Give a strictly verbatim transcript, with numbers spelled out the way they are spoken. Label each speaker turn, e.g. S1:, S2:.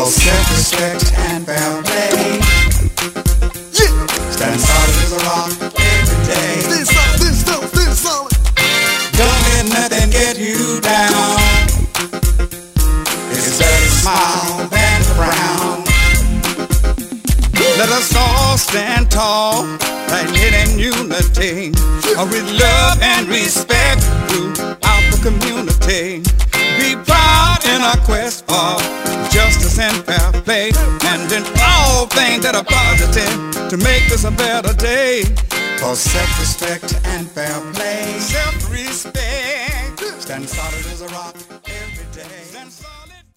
S1: self-respect and fair play.
S2: Yeah.
S1: Stand solid as a rock every day.
S2: Stand solid, stand solid, stand solid.
S1: Don't let nothing get you down. It's better to smile than to frown.
S3: Let us all stand tall, right here in unity, with love and respect throughout the community. Be proud in our quest for justice and fair play, and in all things that are positive to make this a better day.
S1: For self-respect and fair play.
S3: Self-respect.
S1: Stand solid as a rock every day.
S3: Stand solid.